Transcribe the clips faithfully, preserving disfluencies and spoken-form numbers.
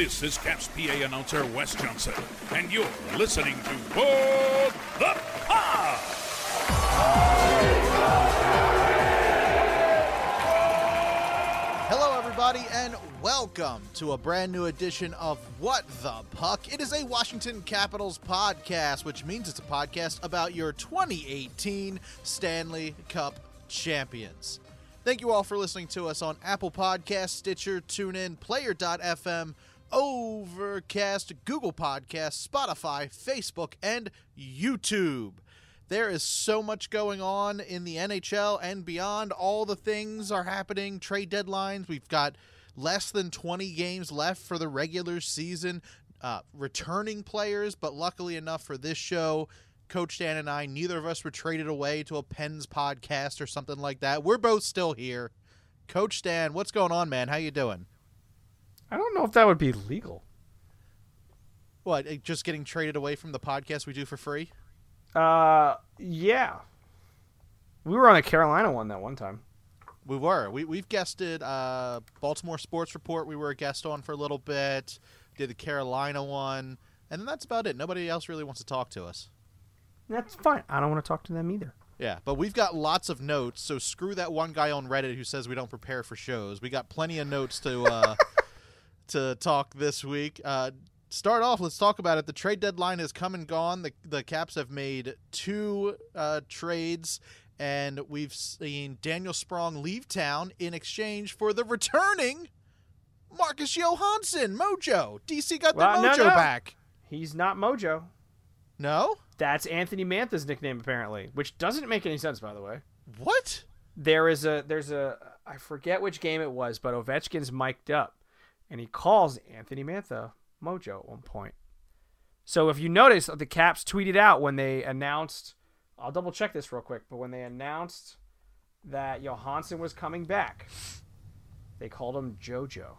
This is Caps P A announcer Wes Johnson, and you're listening to What the Pod! Hello, everybody, and welcome to a brand new edition of What the Puck. It is a Washington Capitals podcast, which means it's a podcast about your twenty eighteen Stanley Cup champions. Thank you all for listening to us on Apple Podcasts, Stitcher, TuneIn, Player dot f m, Overcast, Google Podcasts, Spotify, Facebook, and YouTube. There is so much going on in the N H L and beyond. All the things are happening. Trade deadlines. We've got less than twenty games left for the regular season. Uh, returning players, but luckily enough for this show, Coach Dan and I, neither of us were traded away to a Pens podcast or something like that. We're both still here. Coach Dan, what's going on, man? How you doing? I don't know if that would be legal. What, just getting traded away from the podcast we do for free? Uh, yeah. We were on a Carolina one that one time. We were. We, we've guested uh, Baltimore Sports Report. We were a guest on for a little bit. Did the Carolina one. And then that's about it. Nobody else really wants to talk to us. That's fine. I don't want to talk to them either. Yeah, but we've got lots of notes, so screw that one guy on Reddit who says we don't prepare for shows. We got plenty of notes to uh, to talk this week. Uh, start off, let's talk about it. The trade deadline has come and gone. The the Caps have made two uh, trades, and we've seen Daniel Sprong leave town in exchange for the returning Marcus Johansson, Mojo. D C got Well, their no, Mojo no. back. He's not Mojo. No? That's Anthony Mantha's nickname, apparently, which doesn't make any sense, by the way. What? There is a, there's a, I forget which game it was, but Ovechkin's mic'd up, and he calls Anthony Mantha Mojo at one point. So if you notice, the Caps tweeted out when they announced, I'll double check this real quick, but when they announced that Johansson was coming back, they called him Jojo.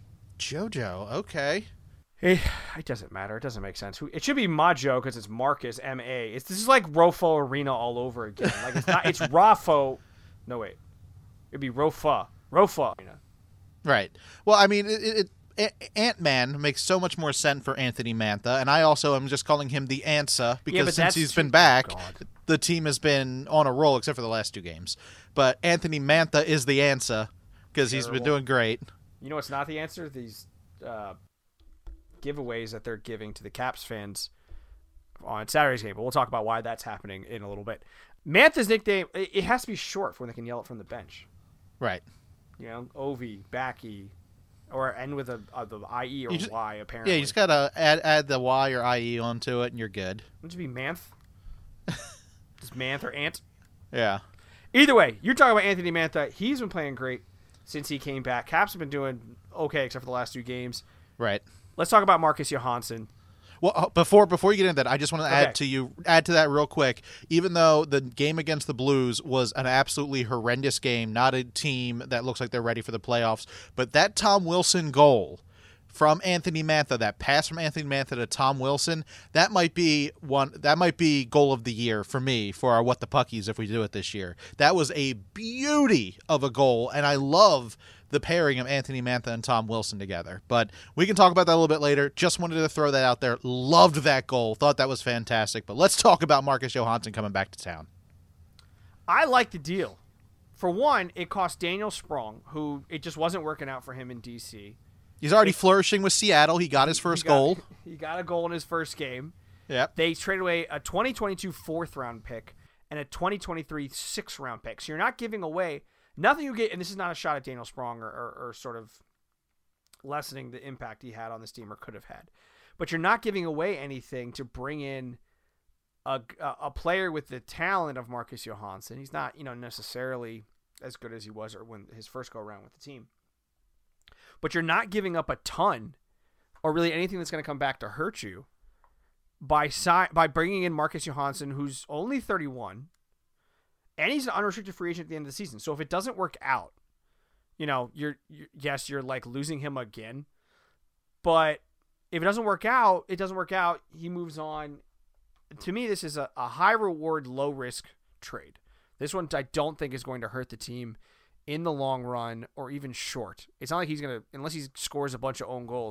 Jojo, okay. It, it doesn't matter. It doesn't make sense. It should be Majo because it's Marcus M A. It's this is like Rofo Arena all over again. Like it's not. It's Rafo. No wait, it'd be Rofa. Rofa Arena. Right. Well, I mean, it, it, Ant-Man makes so much more sense for Anthony Mantha, and I also am just calling him the Ansa because Yeah, but since that's he's too- been back, oh, God. the team has been on a roll except for the last two games. But Anthony Mantha is the Ansa because he's been Terrible. doing great. You know what's not the answer? These uh, giveaways that they're giving to the Caps fans on Saturday's game. But we'll talk about why that's happening in a little bit. Mantha's nickname, it it has to be short for when they can yell it from the bench. Right. You know, Ovi, Backy, or end with a, a the I E or You just- Y, apparently. Yeah, you just got to add add the Y or I E onto it, and you're good. Would it be Manth? Just Manth or Ant? Yeah. Either way, you're talking about Anthony Mantha. He's been playing great since he came back. Caps have been doing okay except for the last two games. Right. Let's talk about Marcus Johansson. Well, uh, before before you get into that, I just want to Okay. add to you add to that real quick. Even though the game against the Blues was an absolutely horrendous game, not a team that looks like they're ready for the playoffs, but that Tom Wilson goal from Anthony Mantha, that pass from Anthony Mantha to Tom Wilson, that might be one that might be goal of the year for me for our What the Puckies if we do it this year. That was a beauty of a goal, and I love the pairing of Anthony Mantha and Tom Wilson together. But we can talk about that a little bit later. Just wanted to throw that out there. Loved that goal. Thought that was fantastic. But let's talk about Marcus Johansson coming back to town. I like the deal. For one, it cost Daniel Sprong, who it just wasn't working out for him in D C. He's already flourishing with Seattle. He got his first He got- goal. He got a goal in his first game. Yep. They traded away a twenty twenty-two fourth round pick and a twenty twenty-three sixth round pick. So you're not giving away nothing you get. And this is not a shot at Daniel Sprong or, or, or sort of lessening the impact he had on this team or could have had. But you're not giving away anything to bring in a, a, a player with the talent of Marcus Johansson. He's not, you know, necessarily as good as he was or when his first go around with the team. But you're not giving up a ton or really anything that's going to come back to hurt you by si- by bringing in Marcus Johansson, who's only thirty-one, and he's an unrestricted free agent at the end of the season. So if it doesn't work out, you know, you're, you're yes, you're like losing him again. But if it doesn't work out, it doesn't work out. He moves on. To me, this is a, a high reward, low risk trade. This one I don't think is going to hurt the team in the long run or even short. It's not like he's going to, unless he scores a bunch of own goals,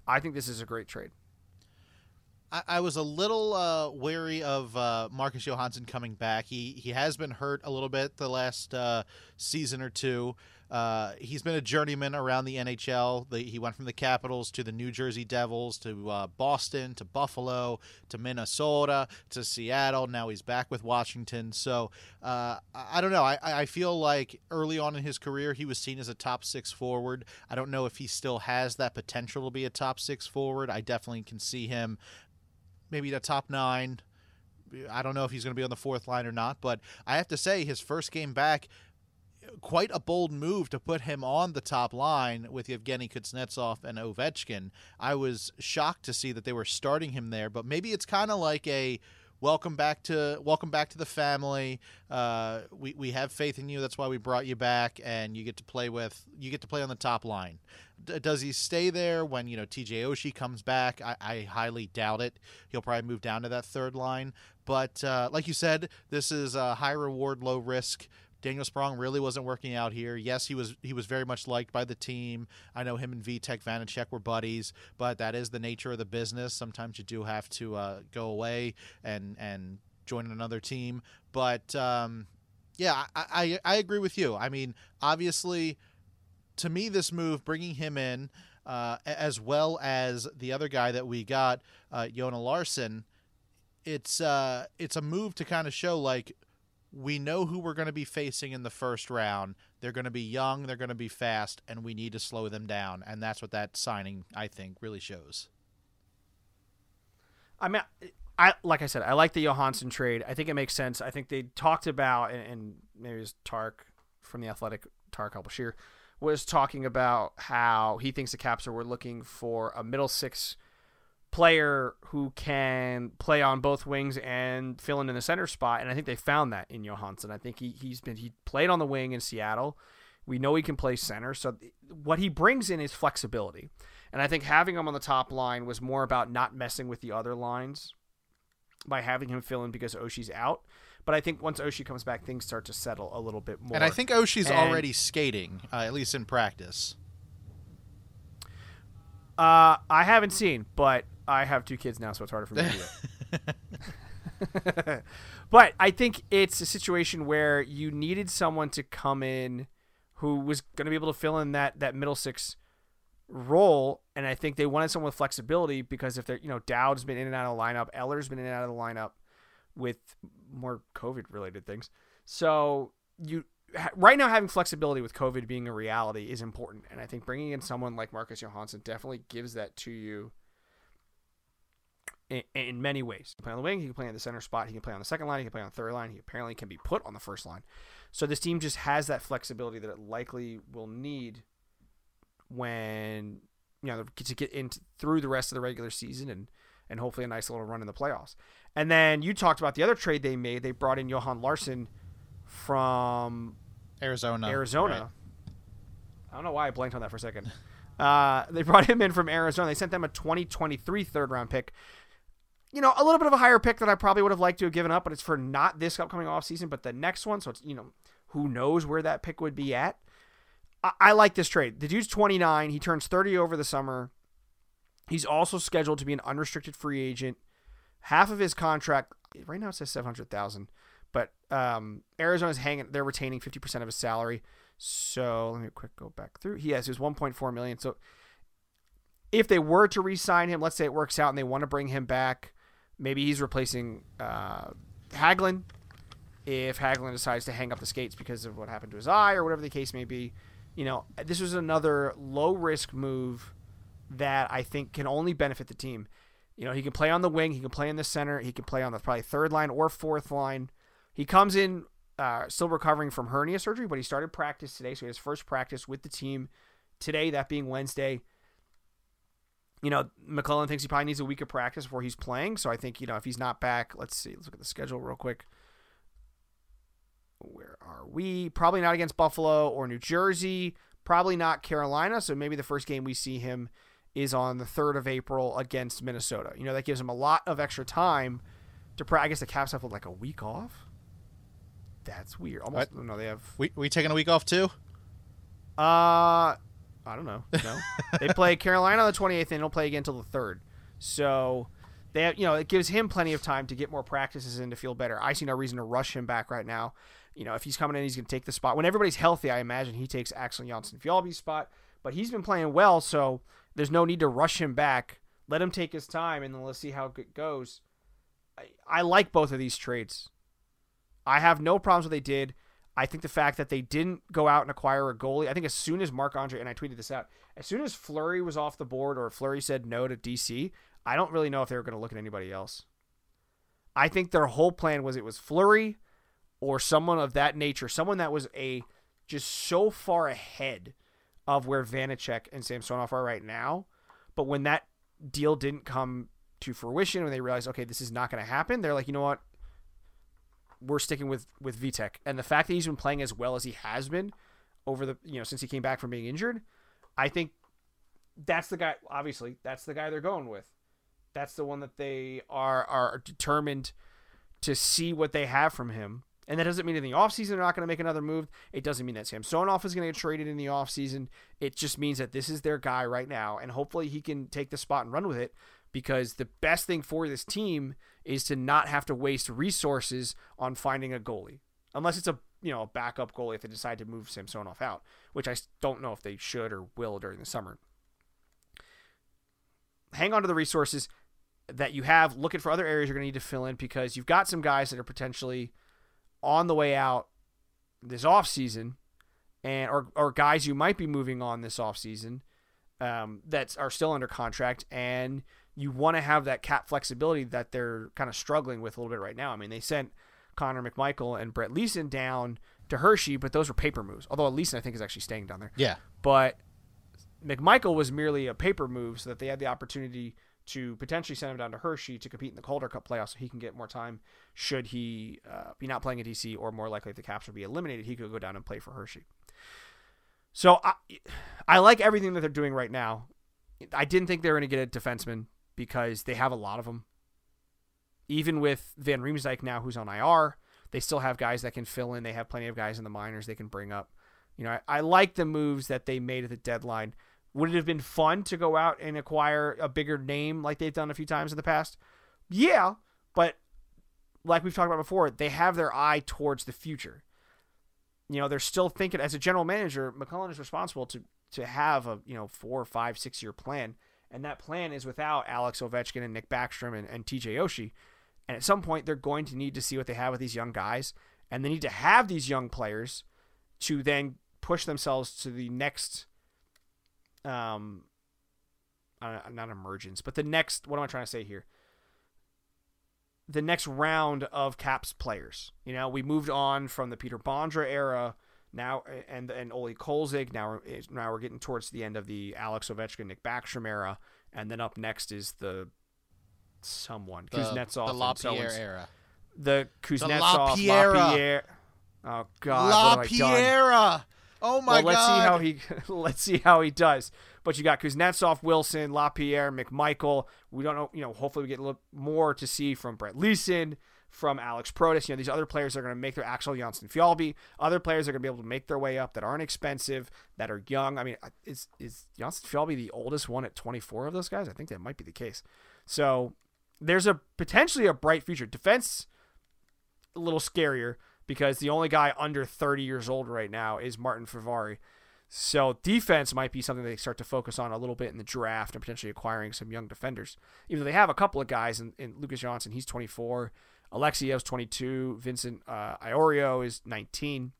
I think this is a great trade. I, I was a little uh, wary of uh, Marcus Johansson coming back. He he has been hurt a little bit the last uh, season or two. Uh, he's been a journeyman around the N H L. The, he went from the Capitals to the New Jersey Devils to uh, Boston to Buffalo to Minnesota to Seattle. Now he's back with Washington. So uh, I, I don't know. I, I feel like early on in his career he was seen as a top six forward. I don't know if he still has that potential to be a top six forward. I definitely can see him maybe the top nine. I don't know if he's going to be on the fourth line or not, but I have to say his first game back, quite a bold move to put him on the top line with Yevgeny Kuznetsov and Ovechkin. I was shocked to see that they were starting him there, but maybe it's kind of like a welcome back to welcome back to the family. Uh, we we have faith in you. That's why we brought you back, and you get to play with you get to play on the top line. D- does he stay there when you know T J Oshie comes back? I, I highly doubt it. He'll probably move down to that third line. But uh, like you said, this is a high reward, low risk. Daniel Sprong really wasn't working out here. Yes, he was he was very much liked by the team. I know him and Vitek Vanacek were buddies, but that is the nature of the business. Sometimes you do have to uh, go away and and join another team. But um, yeah, I, I I agree with you. I mean, obviously, to me, this move, bringing him in, uh, as well as the other guy that we got, uh, Jona Larsson, it's uh, it's a move to kind of show like, we know who we're going to be facing in the first round. They're going to be young, they're going to be fast, and we need to slow them down. And that's what that signing, I think, really shows. I mean, I like I said, I like the Johansson trade. I think it makes sense. I think they talked about, and, and maybe it was Tark from The Athletic, Tark Al-Bashir, was talking about how he thinks the Caps are looking for a middle six player who can play on both wings and fill in in the center spot, and I think they found that in Johansson. I think he he's been he played on the wing in Seattle. We know he can play center, so what he brings in is flexibility, and I think having him on the top line was more about not messing with the other lines by having him fill in because Oshie's out. But I think once Oshie comes back, things start to settle a little bit more. And I think Oshie's and, already skating, uh, at least in practice. Uh, I haven't seen, but I have two kids now, so it's harder for me to do it. But I think it's a situation where you needed someone to come in who was going to be able to fill in that, that middle six role, and I think they wanted someone with flexibility because if they're, you know, Dowd's been in and out of the lineup, Eller's been in and out of the lineup with more COVID-related things. So you right now having flexibility with COVID being a reality is important, and I think bringing in someone like Marcus Johansson definitely gives that to you in, in many ways. He can play on the wing, he can play on the center spot, he can play on the second line, he can play on the third line, he apparently can be put on the first line. So this team just has that flexibility that it likely will need when, you know, to get into through the rest of the regular season and and hopefully a nice little run in the playoffs. And then you talked about the other trade they made. They brought in Johan Larsson from Arizona. Arizona. Right. I don't know why I blanked on that for a second. Uh, they brought him in from Arizona. They sent them a twenty twenty-three third round pick. You know, a little bit of a higher pick that I probably would have liked to have given up, but it's for not this upcoming offseason, but the next one. So it's, you know, who knows where that pick would be at. I, I like this trade. The dude's twenty-nine. He turns thirty over the summer. He's also scheduled to be an unrestricted free agent. Half of his contract, right now it says seven hundred thousand dollars, but um, Arizona's hanging, they're retaining fifty percent of his salary. So let me quick go back through. He has his one point four million dollars. So if they were to re-sign him, let's say it works out and they want to bring him back, maybe he's replacing uh, Hagelin. If Hagelin decides to hang up the skates because of what happened to his eye or whatever the case may be, you know, this was another low-risk move that I think can only benefit the team. You know, he can play on the wing, he can play in the center, he can play on the probably third line or fourth line. He comes in uh, still recovering from hernia surgery, but he started practice today, so he has first practice with the team today, that being Wednesday. You know, McClellan thinks he probably needs a week of practice before he's playing, so I think, you know, if he's not back, let's see, let's look at the schedule real quick. Where are we? Probably not against Buffalo or New Jersey, probably not Carolina, so maybe the first game we see him is on the third of April against Minnesota. You know, that gives him a lot of extra time to practice. I guess the Caps have like a week off. That's weird. Almost, what? no, they have. We we taking a week off too? Uh, I don't know. No, they play Carolina on the twenty-eighth, and they'll play again until the third. So they, have, you know, it gives him plenty of time to get more practices in to feel better. I see no reason to rush him back right now. You know, if he's coming in, he's going to take the spot. When everybody's healthy, I imagine he takes Axel Janssen-Fjallby's spot. But he's been playing well, so there's no need to rush him back. Let him take his time, and then let's see how it goes. I, I like both of these trades. I have no problems with what they did. I think the fact that they didn't go out and acquire a goalie, I think as soon as Marc-Andre, and I tweeted this out, as soon as Fleury was off the board or Fleury said no to D C, I don't really know if they were going to look at anybody else. I think their whole plan was it was Fleury or someone of that nature, someone that was a just so far ahead of where Vanecek and Samsonov are right now. But when that deal didn't come to fruition, when they realized, okay, this is not going to happen, they're like, you know what? We're sticking with, with Vitek. And the fact that he's been playing as well as he has been over the, you know, since he came back from being injured, I think that's the guy, obviously, that's the guy they're going with. That's the one that they are, are determined to see what they have from him. And that doesn't mean in the offseason they're not going to make another move. It doesn't mean that Samsonov is going to get traded in the offseason. It just means that this is their guy right now, and hopefully he can take the spot and run with it, because the best thing for this team is to not have to waste resources on finding a goalie. Unless it's a, you know, a backup goalie if they decide to move Samsonov out, which I don't know if they should or will during the summer. Hang on to the resources that you have. Looking for other areas you're going to need to fill in, because you've got some guys that are potentially on the way out this offseason, and or, or guys you might be moving on this offseason um, that are still under contract, and you want to have that cap flexibility that they're kind of struggling with a little bit right now. I mean, they sent Connor McMichael and Brett Leeson down to Hershey, but those were paper moves, although Leeson, I think, is actually staying down there. Yeah. But McMichael was merely a paper move so that they had the opportunity to potentially send him down to Hershey to compete in the Calder Cup playoffs, so he can get more time should he uh, be not playing at D C, or more likely if the Caps would be eliminated, he could go down and play for Hershey. So I, I like everything that they're doing right now. I didn't think they were going to get a defenseman because they have a lot of them. Even with Van Riemsdyk now, who's on I R, they still have guys that can fill in. They have plenty of guys in the minors they can bring up. You know, I, I like the moves that they made at the deadline. Would it have been fun to go out and acquire a bigger name like they've done a few times in the past? Yeah, but like we've talked about before, they have their eye towards the future. You know, they're still thinking, as a general manager, McCullough is responsible to to have a, you know, four, five, six year plan. And that plan is without Alex Ovechkin and Nick Backstrom and, and T J Oshie. And at some point, they're going to need to see what they have with these young guys. And they need to have these young players to then push themselves to the next, um, uh, not emergence, but the next, what am I trying to say here? The next round of Caps players. You know, we moved on from the Peter Bondra era now, and and Ole Kolzig. Now we're, now we're getting towards the end of the Alex Ovechkin, Nick Backstrom era. And then up next is the someone, The, Kuznetsov. the and LaPierre so era. The Kuznetsov, LaPierre. LaPierre. Oh, God. what have I done? LaPierre. Oh, my well, let's God. see how he let's see how he does. But you got Kuznetsov, Wilson, LaPierre, McMichael. We don't know, you know, hopefully we get a little more to see from Brett Leeson, from Alex Protas. You know, these other players are going to make their Axel Janssen-Fjallby. Other players are going to be able to make their way up that aren't expensive, that are young. I mean, is is Janssen-Fjallby the oldest one at twenty-four of those guys? I think that might be the case. So there's a potentially a bright future. Defense, a little scarier, because the only guy under thirty years old right now is Martin Fehervary. So defense might be something they start to focus on a little bit in the draft, and potentially acquiring some young defenders. Even though they have a couple of guys in, in Lucas Johnson, he's twenty-four. Alexiev's twenty-two. Vincent uh, Iorio is nineteen.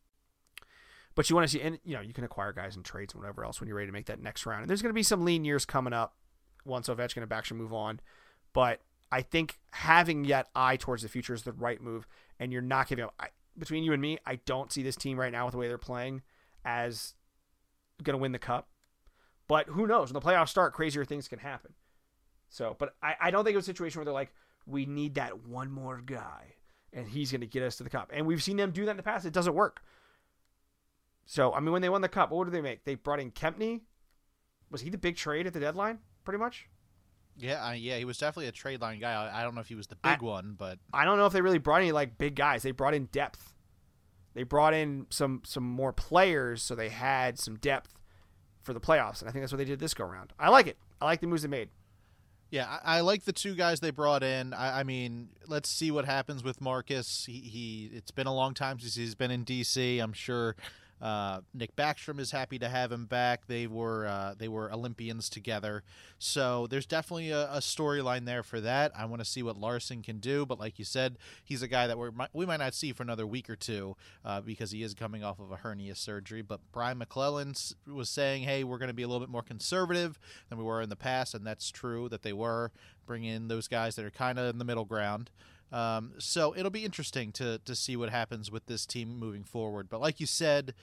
But you want to see, and you know, you can acquire guys in trades and whatever else when you're ready to make that next round. And there's going to be some lean years coming up once Ovechkin and Backstrom move on. But I think having yet eye towards the future is the right move. And you're not giving up. I, between you and me, I don't see this team right now with the way they're playing as going to win the cup. But who knows? When the playoffs start, crazier things can happen. So, but I, I don't think it's a situation where they're like, we need that one more guy, and he's going to get us to the cup. And we've seen them do that in the past. It doesn't work. So, I mean, when they won the cup, what did they make? They brought in Kempny. Was he the big trade at the deadline, pretty much? Yeah, uh, yeah, he was definitely a trade line guy. I, I don't know if he was the big I, one, but I don't know if they really brought any like big guys. They brought in depth. They brought in some some more players, so they had some depth for the playoffs, and I think that's what they did this go around. I like it. I like the moves they made. Yeah, I, I like the two guys they brought in. I, I mean, let's see what happens with Marcus. He, he it's been a long time since he's been in D C. I'm sure uh, Nick Backstrom is happy to have him back. They were uh, they were Olympians together, so there's definitely a, a storyline there for that. I want to see what Larson can do, but like you said, he's a guy that we're, we might not see for another week or two uh, because he is coming off of a hernia surgery. But Brian McClellan was saying, hey, we're going to be a little bit more conservative than we were in the past, and that's true that they were. Bring in those guys that are kind of in the middle ground. Um, so it'll be interesting to to see what happens with this team moving forward. But like you said,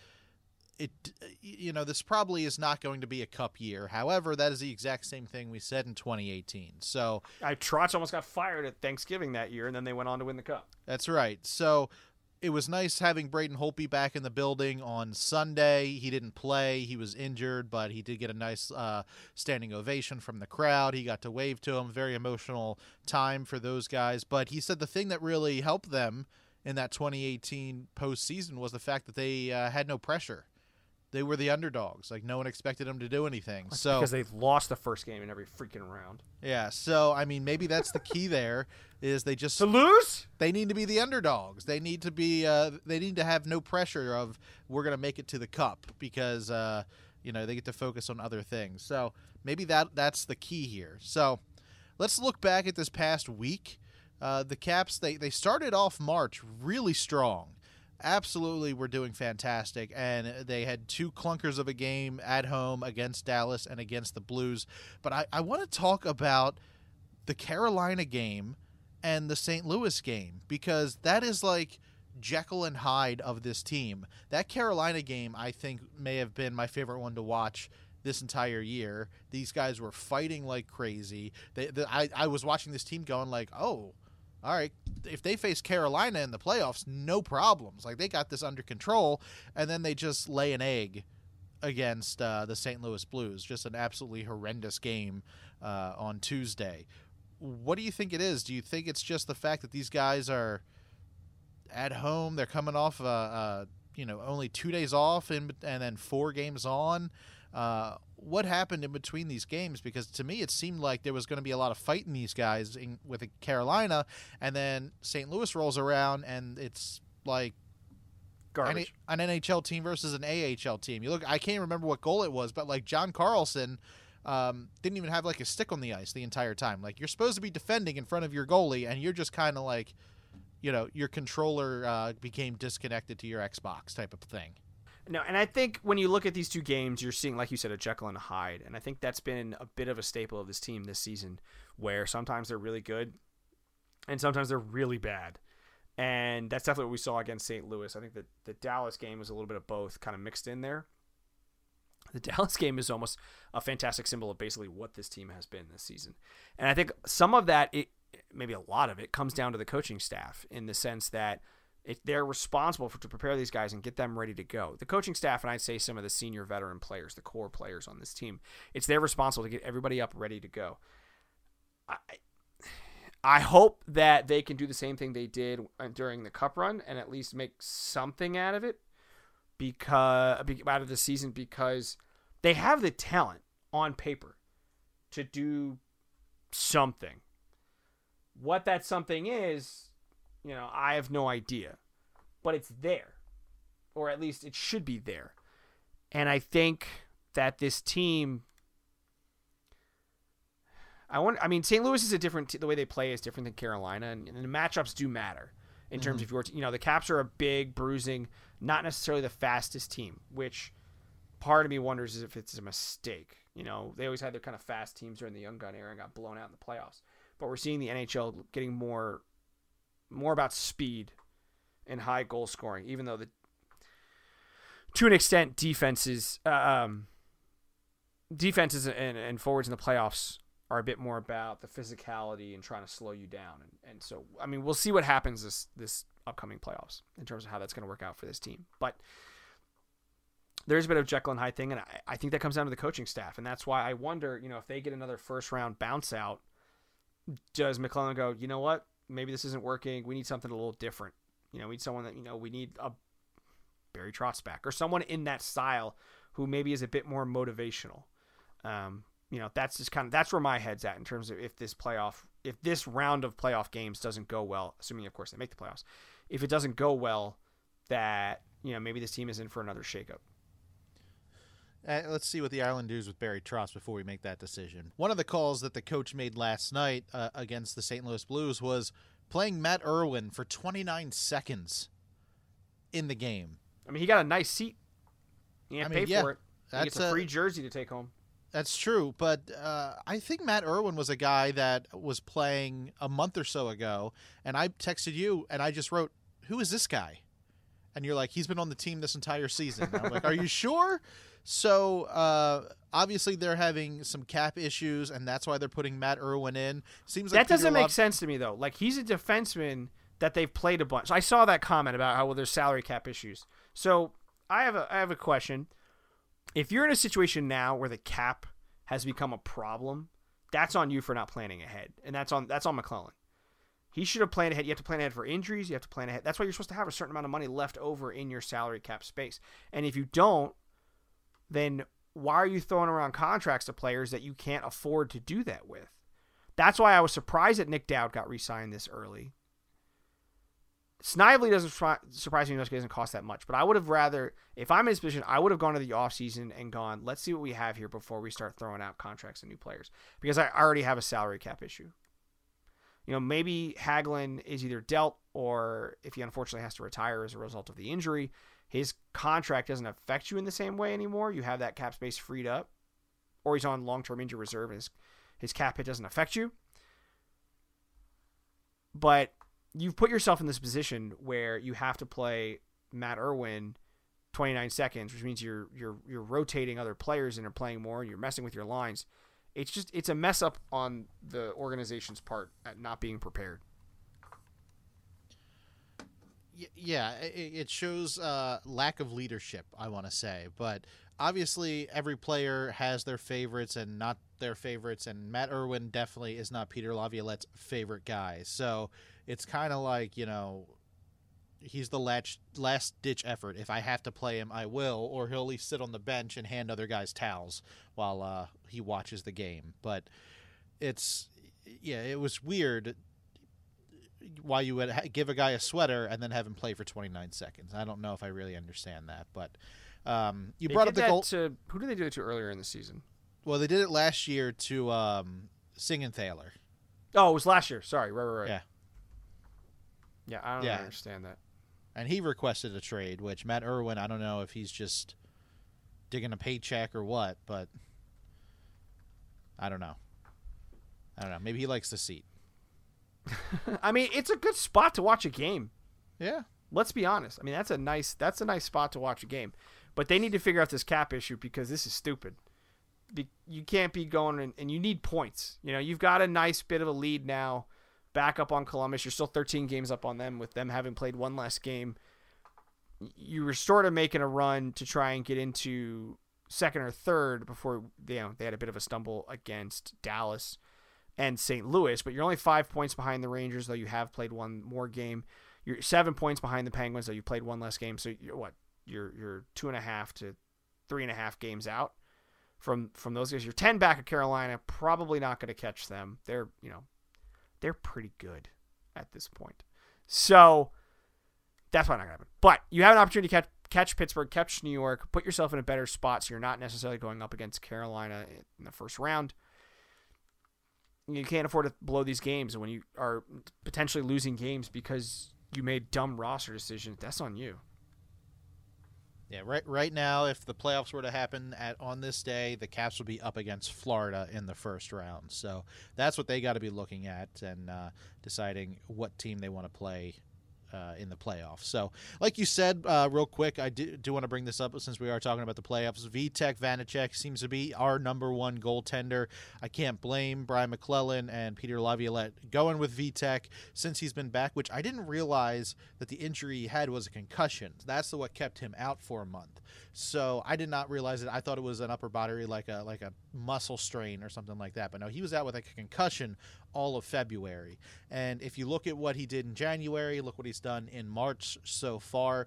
it you know this probably is not going to be a cup year. However, that is the exact same thing we said in twenty eighteen. So I Trotz almost got fired at Thanksgiving that year, and then they went on to win the cup. That's right. So it was nice having Braden Holtby back in the building on Sunday. He didn't play. He was injured, but he did get a nice uh, standing ovation from the crowd. He got to wave to him. Very emotional time for those guys. But he said the thing that really helped them in that twenty eighteen postseason was the fact that they uh, had no pressure. They were the underdogs. Like, no one expected them to do anything. That's so because they've lost the first game in every freaking round. Yeah, so, I mean, maybe that's the key there is they just... To lose? They need to be the underdogs. They need to be, uh, they need to have no pressure of, we're going to make it to the cup because, uh, you know, they get to focus on other things. So maybe that that's the key here. So let's look back at this past week. Uh, the Caps, they, they started off March really strong. Absolutely were doing fantastic, and they had two clunkers of a game at home against Dallas and against the Blues. But I, I want to talk about the Carolina game and the Saint Louis game because that is like Jekyll and Hyde of this team. That Carolina game, I think, may have been my favorite one to watch this entire year. These guys were fighting like crazy. They, they, I, I was watching this team going like, oh, all right, if they face Carolina in the playoffs, no problems. Like, they got this under control, and then they just lay an egg against uh, the Saint Louis Blues. Just an absolutely horrendous game uh, on Tuesday. What do you think it is? Do you think it's just the fact that these guys are at home? They're coming off, uh, uh, you know, only two days off and, and then four games on. Uh, what happened in between these games? Because to me, it seemed like there was going to be a lot of fighting these guys in, with Carolina, and then Saint Louis rolls around, and it's like Garbage. An, an N H L team versus an A H L team. You look, I can't remember what goal it was, but like John Carlson um, didn't even have like a stick on the ice the entire time. Like, you're supposed to be defending in front of your goalie, and you're just kind of like, you know, your controller uh, became disconnected to your Xbox type of thing. No, and I think when you look at these two games, you're seeing, like you said, a Jekyll and a Hyde. And I think that's been a bit of a staple of this team this season, where sometimes they're really good and sometimes they're really bad. And that's definitely what we saw against Saint Louis. I think that the Dallas game was a little bit of both kind of mixed in there. The Dallas game is almost a fantastic symbol of basically what this team has been this season. And I think some of that, it, maybe a lot of it, comes down to the coaching staff in the sense that if they're responsible for to prepare these guys and get them ready to go. The coaching staff, and I'd say some of the senior veteran players, the core players on this team, it's their responsible to get everybody up ready to go. I I hope that they can do the same thing they did during the Cup run and at least make something out of it, because out of the season, because they have the talent on paper to do something. What that something is, you know, I have no idea, but it's there, or at least it should be there. And I think that this team, I want, I mean, Saint Louis is a different, the way they play is different than Carolina, and, and the matchups do matter in terms mm-hmm. of your, you know, the Caps are a big, bruising, not necessarily the fastest team, which part of me wonders if it's a mistake. You know, they always had their kind of fast teams during the Young Gun era and got blown out in the playoffs, but we're seeing the N H L getting more more about speed and high goal scoring, even though the to an extent defenses uh, um, defenses and, and forwards in the playoffs are a bit more about the physicality and trying to slow you down. And, and so, I mean, we'll see what happens this, this upcoming playoffs in terms of how that's going to work out for this team. But there's a bit of Jekyll and Hyde thing, and I, I think that comes down to the coaching staff. And that's why I wonder, you know, if they get another first round bounce out, does McClellan go, you know what? Maybe this isn't working. We need something a little different. You know, we need someone that, you know, we need a Barry Trotz back or someone in that style who maybe is a bit more motivational. Um, you know, that's just kind of that's where my head's at in terms of if this playoff, if this round of playoff games doesn't go well, assuming of course they make the playoffs, if it doesn't go well, that you know maybe this team is in for another shakeup. Uh, let's see what the Islanders with Barry Trotz before we make that decision. One of the calls that the coach made last night uh, against the Saint Louis Blues was playing Matt Irwin for twenty-nine seconds in the game. I mean, he got a nice seat. He didn't I mean, pay yeah, for it. He that's gets a free jersey to take home. That's true, but uh, I think Matt Irwin was a guy that was playing a month or so ago, and I texted you, and I just wrote, who is this guy? And you're like, he's been on the team this entire season. And I'm like, are you sure? So uh, obviously they're having some cap issues, and that's why they're putting Matt Irwin in. Seems like that doesn't Peter make Love- sense to me though. Like he's a defenseman that they've played a bunch. I saw that comment about how well there's salary cap issues. So I have a I have a question. If you're in a situation now where the cap has become a problem, that's on you for not planning ahead, and that's on that's on McClellan. He should have planned ahead. You have to plan ahead for injuries. You have to plan ahead. That's why you're supposed to have a certain amount of money left over in your salary cap space. And if you don't, then why are you throwing around contracts to players that you can't afford to do that with? That's why I was surprised that Nick Dowd got re-signed this early. Snively doesn't surprise me much because it doesn't cost that much. But I would have rather, if I'm in his position, I would have gone to the offseason and gone, let's see what we have here before we start throwing out contracts and new players. Because I already have a salary cap issue. You know, maybe Hagelin is either dealt or if he unfortunately has to retire as a result of the injury, his contract doesn't affect you in the same way anymore. You have that cap space freed up, or he's on long-term injury reserve and his, his cap hit doesn't affect you. But you've put yourself in this position where you have to play Matt Irwin twenty-nine seconds, which means you're you're you're rotating other players and are playing more and you're messing with your lines. It's just it's a mess up on the organization's part at not being prepared. Yeah, it shows uh, lack of leadership, I want to say. But obviously, every player has their favorites and not their favorites, and Matt Irwin definitely is not Peter Laviolette's favorite guy. So it's kind of like, you know, he's the last, last-ditch effort. If I have to play him, I will, or he'll at least sit on the bench and hand other guys towels while uh, he watches the game. But it's, yeah, it was weird why you would ha- give a guy a sweater and then have him play for twenty-nine seconds. I don't know if I really understand that, but um, you they brought did up the that goal. To, who did they do it to earlier in the season? Well, they did it last year to um, Singenthaler. Oh, it was last year. Sorry, right, right, right. Yeah, yeah. I don't Yeah. understand that. and he requested a trade, which Matt Irwin, I don't know if he's just digging a paycheck or what, but I don't know. I don't know. Maybe he likes the seat. I mean, it's a good spot to watch a game. Yeah. Let's be honest. I mean, that's a nice that's a nice spot to watch a game. But they need to figure out this cap issue because this is stupid. Be, you can't be going in, and you need points. You know, you've got a nice bit of a lead now, back up on Columbus. You're still thirteen games up on them with them having played one less game. You were sort of making a run to try and get into second or third before you know they had a bit of a stumble against Dallas and Saint Louis, but you're only five points behind the Rangers, though you have played one more game. You're seven points behind the Penguins, though you played one less game. So you're what? You're you're two and a half to three and a half games out from from those guys. You're ten back at Carolina. Probably not going to catch them. They're you know they're pretty good at this point. So that's probably not going to happen. But you have an opportunity to catch catch Pittsburgh, catch New York, put yourself in a better spot, so you're not necessarily going up against Carolina in the first round. You can't afford to blow these games, and when you are potentially losing games because you made dumb roster decisions, that's on you. Yeah, right right now, if the playoffs were to happen at on this day, the Caps would be up against Florida in the first round. So that's what they got to be looking at and uh, deciding what team they want to play Uh, in the playoffs. So, like you said, uh, real quick, I do, do want to bring this up since we are talking about the playoffs. Vitek Vanacek seems to be our number one goaltender. I can't blame Brian McClellan and Peter Laviolette going with Vitek since he's been back, which I didn't realize that the injury he had was a concussion. That's what kept him out for a month. So I did not realize it. I thought it was an upper body, like a like a muscle strain or something like that. But no, he was out with like a concussion all of February. And if you look at what he did in January, look what he's done in March so far,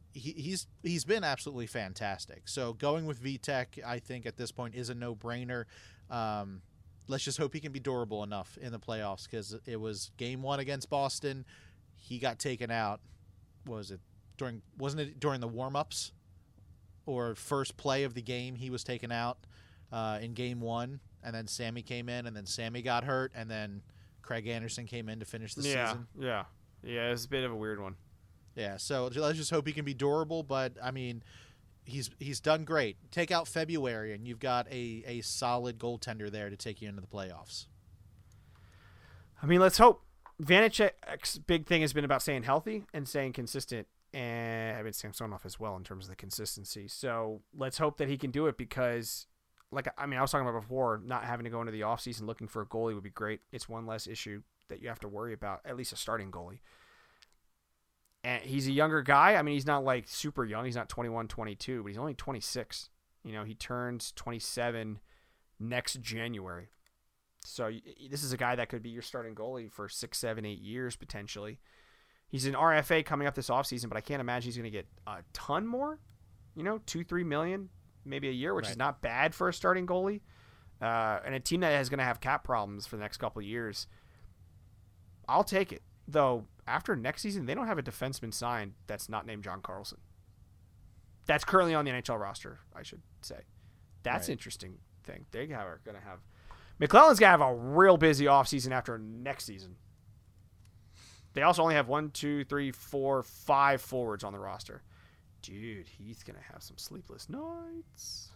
he, he's he's been absolutely fantastic. So going with Vitek, I think at this point is a no-brainer. Um, let's just hope he can be durable enough in the playoffs, because it was game one against Boston. He got taken out. What was it during? Wasn't it during the warm-ups or first play of the game? He was taken out uh, in game one, and then Sammy came in, and then Sammy got hurt, and then Craig Anderson came in to finish the yeah, season. Yeah, yeah, it's a bit of a weird one. Yeah, so let's just hope he can be durable. But I mean, he's he's done great. Take out February, and you've got a a solid goaltender there to take you into the playoffs. I mean, let's hope. Vanecek's big thing has been about staying healthy and staying consistent, and I've been Samsonov as well in terms of the consistency. So let's hope that he can do it, because, like, I mean, I was talking about before, not having to go into the offseason looking for a goalie would be great. It's one less issue that you have to worry about, at least a starting goalie. And he's a younger guy. I mean, he's not like super young. He's not twenty-one, twenty-two, but he's only twenty-six. You know, he turns twenty-seven next January. So this is a guy that could be your starting goalie for six, seven, eight years potentially. He's an R F A coming up this offseason, but I can't imagine he's going to get a ton more. You know, two, three million, maybe a year, which right. is not bad for a starting goalie. Uh, and a team that is going to have cap problems for the next couple of years. I'll take it. Though, after next season, they don't have a defenseman signed that's not named John Carlson. That's currently on the N H L roster, I should say. That's right. Interesting thing. They are going to have... McClellan's going to have a real busy offseason after next season. They also only have one, two, three, four, five forwards on the roster. Dude, he's going to have some sleepless nights.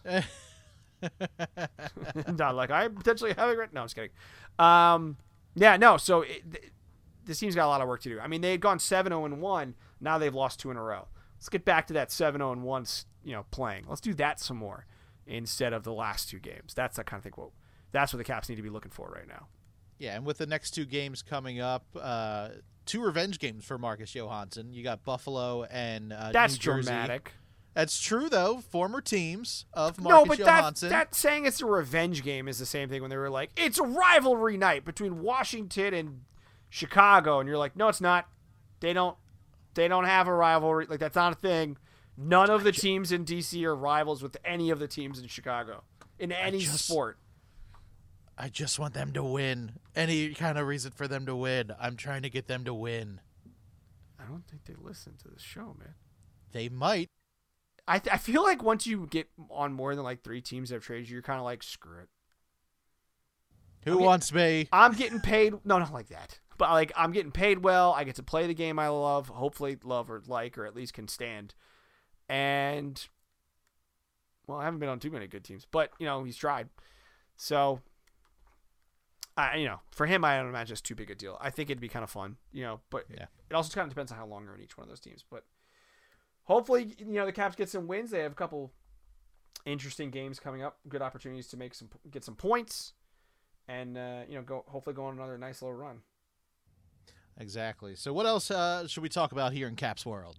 Not like I potentially have it. No, I'm just kidding. Um, yeah, no, so it, th- this team's got a lot of work to do. I mean, they had gone seven oh one. Now they've lost two in a row. Let's get back to that seven oh one, you know, playing. Let's do that some more instead of the last two games. That's the kind of thing. Well, that's what the Caps need to be looking for right now. Yeah, and with the next two games coming up, uh, two revenge games for Marcus Johansson. You got Buffalo and uh, That's New Jersey. dramatic. That's true, though. Former teams of Marcus no, but Johansson. That, that saying it's a revenge game is the same thing when they were like, it's a rivalry night between Washington and Chicago, and you're like, no, it's not. They don't. They don't have a rivalry. Like, that's not a thing. None of the teams in D C are rivals with any of the teams in Chicago in any just, sport. I just want them to win. Any kind of reason for them to win. I'm trying to get them to win. I don't think they listen to this show, man. They might. I th- I feel like once you get on more than like three teams that have traded you, you're kind of like, screw it. Who I'm wants getting, me? I'm getting paid. No, not like that. But like, I'm getting paid well. I get to play the game I love, hopefully love or like, or at least can stand. And, well, I haven't been on too many good teams, but, you know, he's tried. So, I, you know, for him, I don't imagine it's too big a deal. I think it'd be kind of fun, you know, but yeah. it also kind of depends on how long you're in each one of those teams. But hopefully, you know, the Caps get some wins. They have a couple interesting games coming up, good opportunities to make some, get some points, and, uh, you know, go hopefully go on another nice little run. Exactly. So what else uh, should we talk about here in Caps World?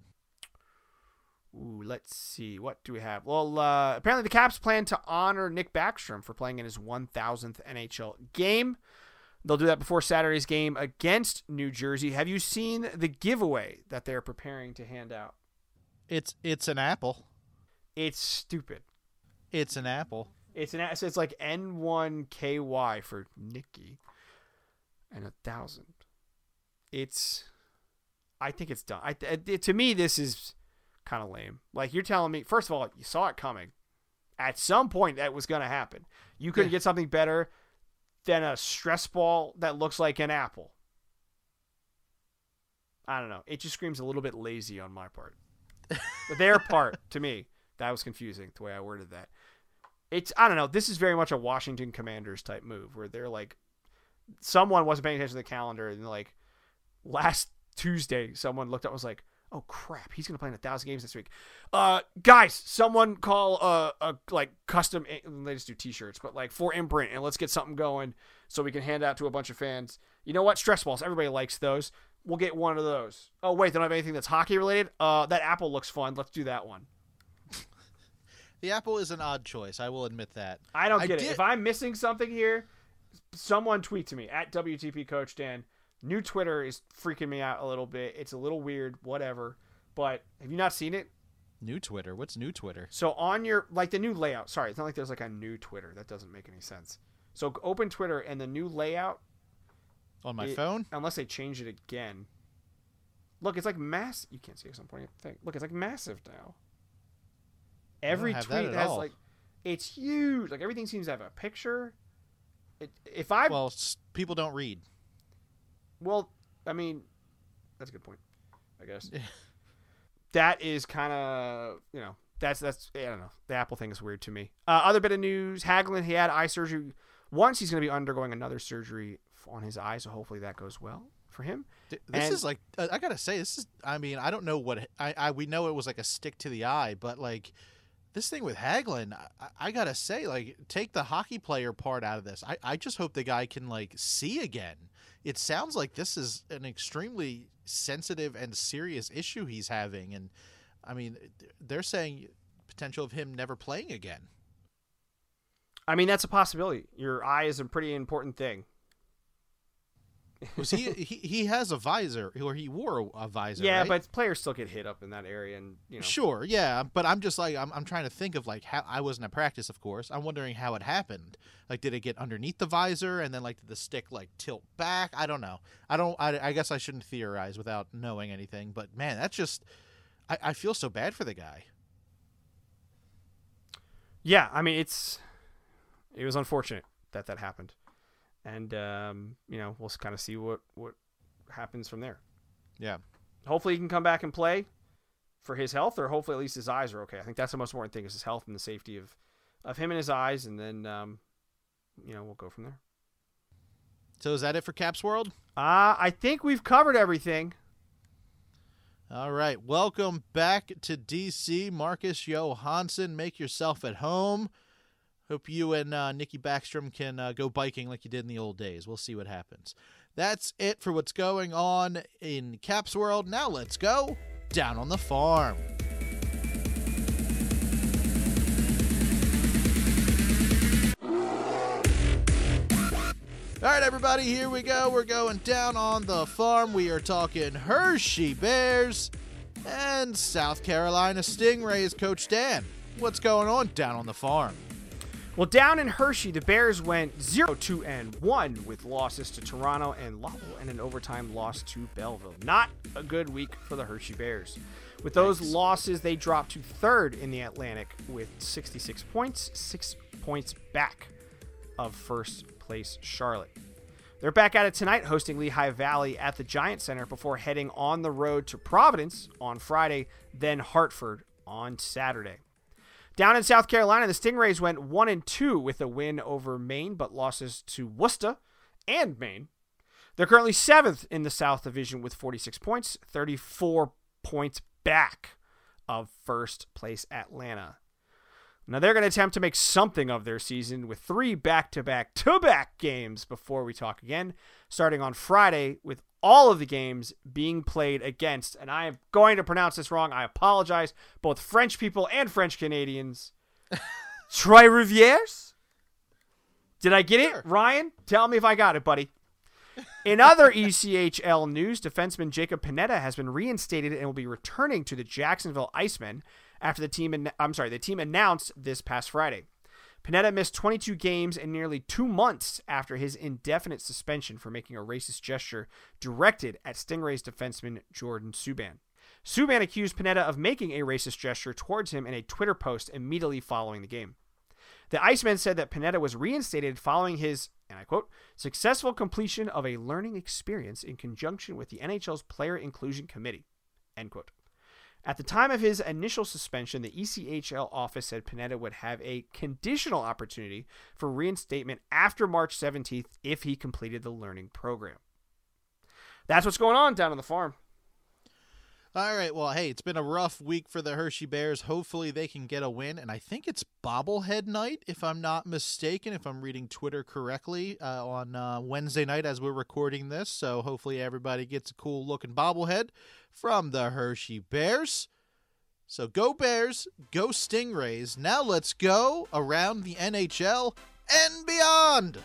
Ooh, let's see. What do we have? Well, uh, apparently the Caps plan to honor Nick Backstrom for playing in his one thousandth N H L game. They'll do that before Saturday's game against New Jersey. Have you seen the giveaway that they're preparing to hand out? It's it's an apple. It's stupid. It's an apple. It's an so it's like N one K Y for Nicky and a thousand. It's, I think it's done. I it, to me this is kind of lame. Like, you're telling me, first of all, you saw it coming. At some point that was going to happen. You couldn't yeah. get something better than a stress ball that looks like an apple. I don't know. It just screams a little bit lazy on my part. But their part, to me, that was confusing the way I worded that. It's, I don't know. This is very much a Washington Commanders type move where they're like, someone wasn't paying attention to the calendar and like last Tuesday, someone looked up and was like, oh crap, he's gonna play in a thousand games this week. Uh, guys, someone call a, a like custom. They just do T-shirts, but like for imprint, and let's get something going so we can hand out to a bunch of fans. You know what? Stress balls. Everybody likes those. We'll get one of those. Oh wait, they don't have anything that's hockey related. Uh, that apple looks fun. Let's do that one. The apple is an odd choice. I will admit that. I don't I get did... it. If I'm missing something here, someone tweet to me at W T P Coach Dan. New Twitter is freaking me out a little bit. It's a little weird, whatever. But have you not seen it? New Twitter? What's new Twitter? So on your, like the new layout, sorry, it's not like there's like a new Twitter. That doesn't make any sense. So open Twitter and the new layout. On my it, phone? Unless they change it again. Look, it's like mass. You can't see it. I'm pointing at the thing. Look, it's like massive now. Every have tweet that at has all. like, it's huge. Like everything seems to have a picture. It, if I Well, s- people don't read. well, I mean, that's a good point. I guess that is kind of you know that's that's I don't know. The Apple thing is weird to me. Uh, other bit of news: Hagelin, he had eye surgery once. He's going to be undergoing another surgery on his eye, so hopefully that goes well for him. This And- is like uh, I gotta say, this is. I mean, I don't know what I, I. We know it was like a stick to the eye, but like this thing with Hagelin, I, I gotta say, like take the hockey player part out of this. I, I just hope the guy can like see again. It sounds like this is an extremely sensitive and serious issue he's having, and I mean, they're saying potential of him never playing again. I mean, that's a possibility. Your eye is a pretty important thing. Was he, he he has a visor, or he wore a, a visor? Yeah, right? but players still get hit up in that area, and you know. Sure, yeah, but I'm just like I'm, I'm trying to think of like how I wasn't at practice, of course. I'm wondering how it happened. Like, did it get underneath the visor, and then like did the stick like tilt back? I don't know. I don't. I, I guess I shouldn't theorize without knowing anything. But man, that's just. I, I feel so bad for the guy. Yeah, I mean it's it was unfortunate that that happened, and um, you know we'll kind of see what what happens from there. Yeah. Hopefully he can come back and play for his health, or hopefully at least his eyes are okay. I think that's the most important thing is his health and the safety of of him and his eyes, and then um, you know we'll go from there. So is that it for Caps World? Uh, I think we've covered everything. All right. Welcome back to D C, Marcus Johansson. Make yourself at home. Hope you and uh, Nikki Backstrom can uh, go biking like you did in the old days. We'll see what happens. That's it for what's going on in Caps World. Now let's go down on the farm. All right, everybody, here we go. We're going down on the farm. We are talking Hershey Bears and South Carolina Stingrays. Coach Dan, what's going on down on the farm? Well, down in Hershey, the Bears went zero two and one with losses to Toronto and Lowell and an overtime loss to Belleville. Not a good week for the Hershey Bears. With those Yikes. losses, they dropped to third in the Atlantic with sixty-six points, six points back of first place Charlotte. They're back at it tonight, hosting Lehigh Valley at the Giant Center before heading on the road to Providence on Friday, then Hartford on Saturday. Down in South Carolina, the Stingrays went one and two with a win over Maine, but losses to Worcester and Maine. They're currently seventh in the South Division with forty-six points, thirty-four points back of first place Atlanta. Now they're going to attempt to make something of their season with three back-to-back to-back games before we talk again, starting on Friday with all of the games being played against, and I am going to pronounce this wrong, I apologize, both French people and French Canadians. Trois-Rivières? Did I get Sure. it? Ryan, tell me if I got it, buddy. In other E C H L news, defenseman Jacob Panetta has been reinstated and will be returning to the Jacksonville Icemen after the team an- I'm sorry, the team announced this past Friday. Panetta missed twenty-two games and nearly two months after his indefinite suspension for making a racist gesture directed at Stingrays defenseman Jordan Subban. Subban accused Panetta of making a racist gesture towards him in a Twitter post immediately following the game. The Iceman said that Panetta was reinstated following his, and I quote, successful completion of a learning experience in conjunction with the N H L's Player Inclusion Committee, end quote. At the time of his initial suspension, the E C H L office said Panetta would have a conditional opportunity for reinstatement after March seventeenth if he completed the learning program. That's what's going on down on the farm. All right, well, hey, it's been a rough week for the Hershey Bears. Hopefully they can get a win, and I think it's bobblehead night, if I'm not mistaken, if I'm reading Twitter correctly, uh, on uh, Wednesday night as we're recording this, so hopefully everybody gets a cool-looking bobblehead from the Hershey Bears. So go Bears, go Stingrays. Now let's go around the N H L and beyond.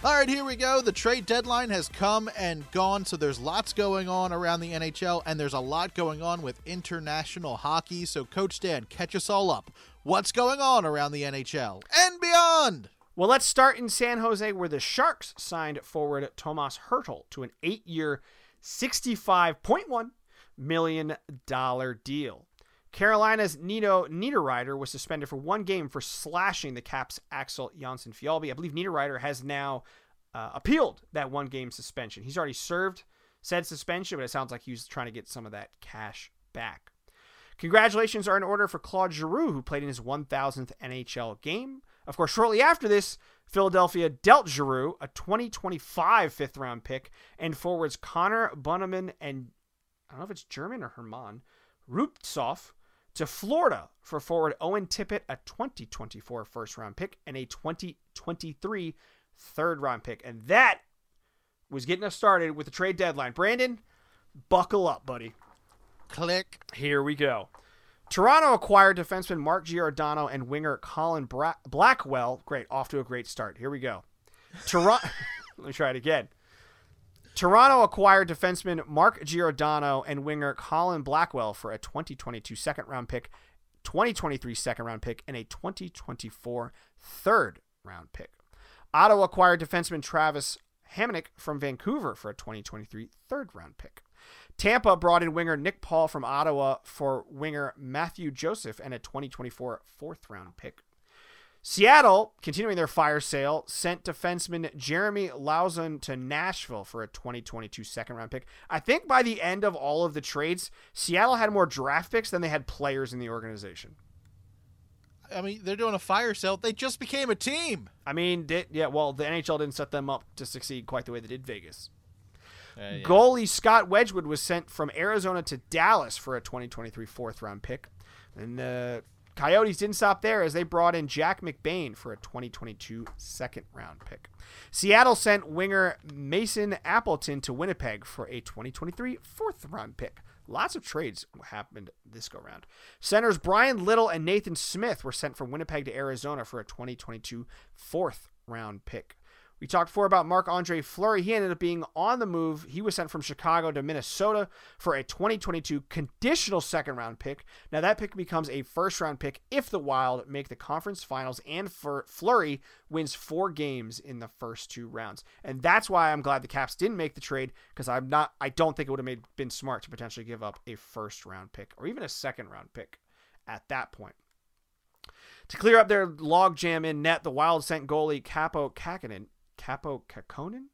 All right, here we go. The trade deadline has come and gone, so there's lots going on around the N H L, and there's a lot going on with international hockey. So, Coach Dan, catch us all up. What's going on around the N H L and beyond? Well, let's start in San Jose, where the Sharks signed forward Tomas Hertl to an eight-year, sixty-five point one million dollars deal. Carolina's Nino Niederreiter was suspended for one game for slashing the Caps' Axel Jonsson-Fjällby. I believe Niederreiter has now uh, appealed that one-game suspension. He's already served said suspension, but it sounds like he was trying to get some of that cash back. Congratulations are in order for Claude Giroux, who played in his one thousandth N H L game. Of course, shortly after this, Philadelphia dealt Giroux a twenty twenty-five fifth-round pick and forwards Connor Bunnaman and, I don't know if it's German or Herman, Ruptsov, to Florida for forward Owen Tippett, a twenty twenty-four first-round pick, and a twenty twenty-three third-round pick. And that was getting us started with the trade deadline. Brandon, buckle up, buddy. Click. Here we go. Toronto acquired defenseman Mark Giordano and winger Colin Bra- Blackwell. Great, off to a great start. Here we go. Toronto. Let me try it again. Toronto acquired defenseman Mark Giordano and winger Colin Blackwell for a twenty twenty-two second-round pick, twenty twenty-three second-round pick, and a twenty twenty-four third-round pick. Ottawa acquired defenseman Travis Hamonic from Vancouver for a twenty twenty-three third-round pick. Tampa brought in winger Nick Paul from Ottawa for winger Matthew Joseph and a twenty twenty-four fourth-round pick. Seattle, continuing their fire sale, sent defenseman Jeremy Lauzon to Nashville for a twenty twenty-two second-round pick. I think by the end of all of the trades, Seattle had more draft picks than they had players in the organization. I mean, they're doing a fire sale. They just became a team. I mean, did, yeah, well, the N H L didn't set them up to succeed quite the way they did Vegas. Uh, yeah. Goalie Scott Wedgwood was sent from Arizona to Dallas for a twenty twenty-three fourth-round pick. And the uh, Coyotes didn't stop there as they brought in Jack McBain for a twenty twenty-two second-round pick. Seattle sent winger Mason Appleton to Winnipeg for a twenty twenty-three fourth-round pick. Lots of trades happened this go-round. Centers Brian Little and Nathan Smith were sent from Winnipeg to Arizona for a twenty twenty-two fourth-round pick. We talked before about Marc-Andre Fleury. He ended up being on the move. He was sent from Chicago to Minnesota for a twenty twenty-two conditional second-round pick. Now, that pick becomes a first-round pick if the Wild make the conference finals and for Fleury wins four games in the first two rounds. And that's why I'm glad the Caps didn't make the trade, because I'm not. I don't think it would have made been smart to potentially give up a first-round pick or even a second-round pick at that point. To clear up their logjam in net, the Wild sent goalie Capo Kakkonen Capo Kakkonen?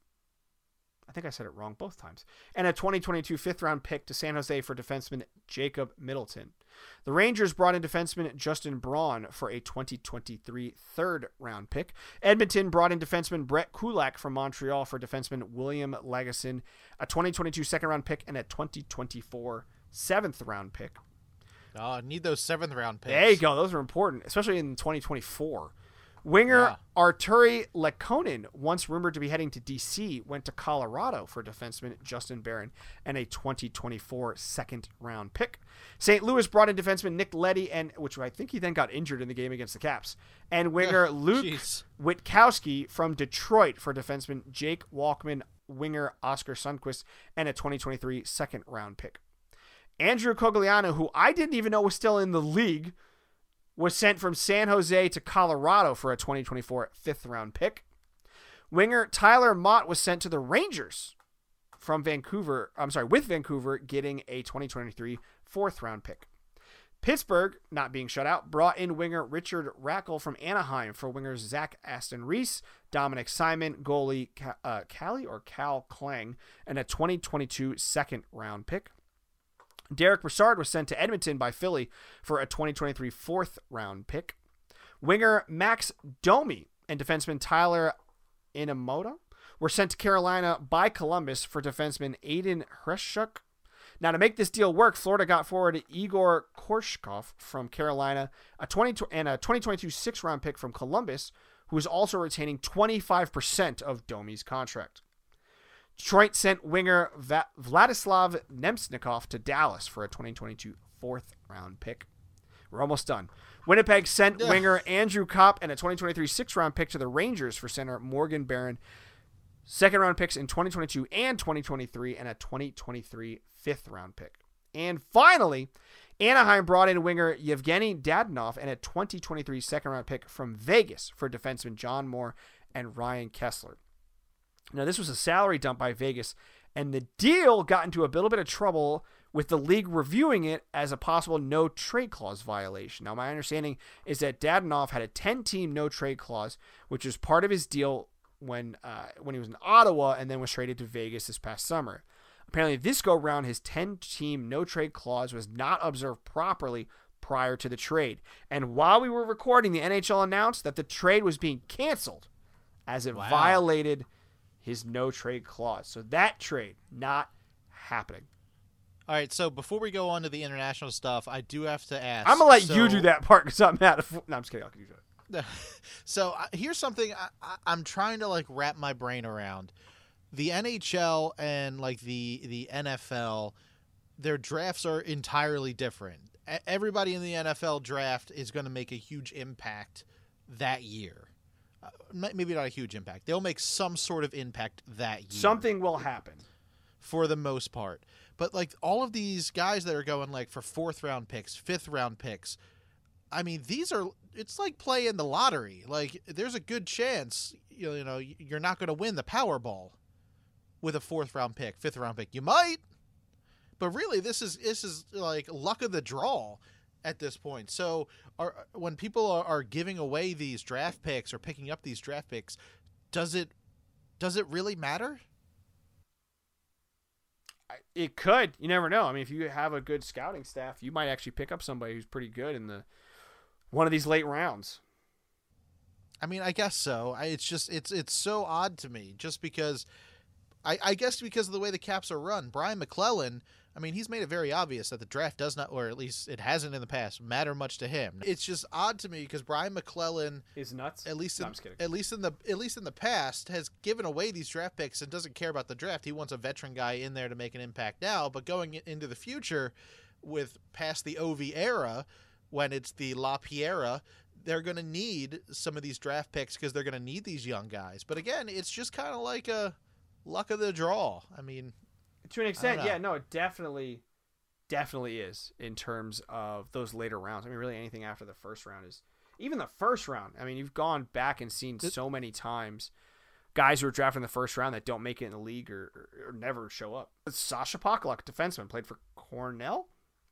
I think I said it wrong both times. And a twenty twenty-two fifth-round pick to San Jose for defenseman Jacob Middleton. The Rangers brought in defenseman Justin Braun for a twenty twenty-three third-round pick. Edmonton brought in defenseman Brett Kulak from Montreal for defenseman William Lagesson, a twenty twenty-two second-round pick, and a twenty twenty-four seventh-round pick. Oh, I need those seventh-round picks. There you go. Those are important, especially in twenty twenty-four. Winger yeah. Arturi Lekkonen, once rumored to be heading to D C, went to Colorado for defenseman Justin Barron and a twenty twenty-four second-round pick. Saint Louis brought in defenseman Nick Leddy, and which I think he then got injured in the game against the Caps, and winger Ugh, Luke geez. Witkowski from Detroit for defenseman Jake Walkman, winger Oscar Sundquist, and a twenty twenty-three second-round pick. Andrew Cogliano, who I didn't even know was still in the league, was sent from San Jose to Colorado for a twenty twenty-four fifth-round pick. Winger Tyler Mott was sent to the Rangers from Vancouver. I'm sorry, with Vancouver getting a twenty twenty-three fourth-round pick. Pittsburgh, not being shut out, brought in winger Richard Rackle from Anaheim for wingers Zach Aston Reese, Dominic Simon, goalie uh, Callie or Cal Klang, and a twenty twenty-two second-round pick. Derek Brassard was sent to Edmonton by Philly for a twenty twenty-three fourth-round pick. Winger Max Domi and defenseman Tyler Inamoto were sent to Carolina by Columbus for defenseman Aiden Hreshchuk. Now, to make this deal work, Florida got forward Igor Korshkov from Carolina a twenty and a twenty twenty-two sixth-round pick from Columbus, who is also retaining twenty-five percent of Domi's contract. Detroit sent winger Va- Vladislav Nemsnikov to Dallas for a twenty twenty-two fourth-round pick. We're almost done. Winnipeg sent Ugh. winger Andrew Kopp and a twenty twenty-three sixth-round pick to the Rangers for center Morgan Barron. second round picks in twenty twenty-two and twenty twenty-three, and a twenty twenty-three fifth round pick. And finally, Anaheim brought in winger Yevgeny Dadonov and a twenty twenty-three second round pick from Vegas for defenseman John Moore and Ryan Kessler. Now, this was a salary dump by Vegas, and the deal got into a little bit of trouble with the league reviewing it as a possible no-trade clause violation. Now, my understanding is that Dadonov had a ten-team no-trade clause, which was part of his deal when uh, when he was in Ottawa and then was traded to Vegas this past summer. Apparently, this go-round, his ten-team no-trade clause was not observed properly prior to the trade. And while we were recording, the N H L announced that the trade was being canceled as it Wow. violated his no-trade clause. So that trade, not happening. All right, so before we go on to the international stuff, I do have to ask. I'm going to let so, you do that part because I'm mad. At, no, I'm just kidding. I'll do that. So uh, here's something I, I, I'm trying to like wrap my brain around. The N H L and like the the N F L, their drafts are entirely different. E- Everybody in the N F L draft is going to make a huge impact that year. Uh, m- maybe not a huge impact. They'll make some sort of impact that year. Something will happen. For the most part. But like all of these guys that are going like for fourth round picks, fifth round picks, I mean, these are, it's like playing the lottery. Like there's a good chance, you know, you know you're not going to win the Powerball with a fourth round pick, fifth round pick. You might, but really this is, this is like luck of the draw at this point. So are, when people are, are giving away these draft picks or picking up these draft picks, does it, does it really matter? It could. You never know. I mean, if you have a good scouting staff, you might actually pick up somebody who's pretty good in the one of these late rounds. I mean, I guess so. I, it's just it's it's so odd to me, just because. I, I guess because of the way the Caps are run. Brian McClellan, I mean, he's made it very obvious that the draft does not, or at least it hasn't in the past, matter much to him. It's just odd to me because Brian McClellan is nuts. At least, no, in, I'm just kidding. at least in the at least in the past, has given away these draft picks and doesn't care about the draft. He wants a veteran guy in there to make an impact now. But going into the future, with past the O V era, when it's the LaPierre, they're going to need some of these draft picks because they're going to need these young guys. But again, it's just kind of like a luck of the draw. I mean, to an extent, yeah, no, it definitely, definitely is in terms of those later rounds. I mean, really anything after the first round is, even the first round. I mean, you've gone back and seen so many times guys who are drafted in the first round that don't make it in the league or, or, or never show up. Sasha Pakaluk, defenseman, played for Cornell.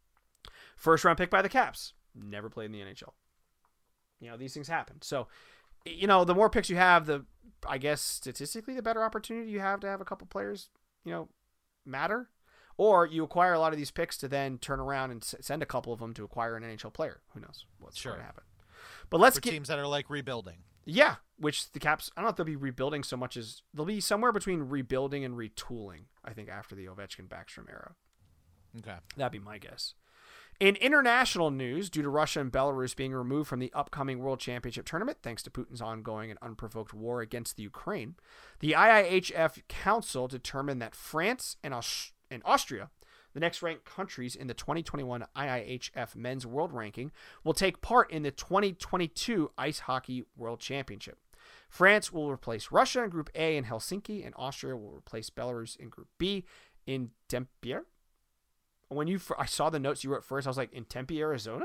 First round pick by the Caps. Never played in the N H L. You know, these things happen. So, you know, the more picks you have, the, I guess, statistically, the better opportunity you have to have a couple players, you know, matter. Or you acquire a lot of these picks to then turn around and s- send a couple of them to acquire an N H L player. Who knows what's Sure. going to happen. But let's for get teams that are like rebuilding. Yeah, which the Caps, I don't know if they'll be rebuilding so much as they'll be somewhere between rebuilding and retooling, I think, after the Ovechkin-Backstrom era. Okay. That'd be my guess. In international news, due to Russia and Belarus being removed from the upcoming World Championship tournament, thanks to Putin's ongoing and unprovoked war against the Ukraine, the I I H F Council determined that France and, Aus- and Austria, the next ranked countries in the twenty twenty-one I I H F Men's World Ranking, will take part in the twenty twenty-two Ice Hockey World Championship. France will replace Russia in Group A in Helsinki, and Austria will replace Belarus in Group B in Tempe. When you, I saw the notes you wrote first, I was like, in Tempe, Arizona?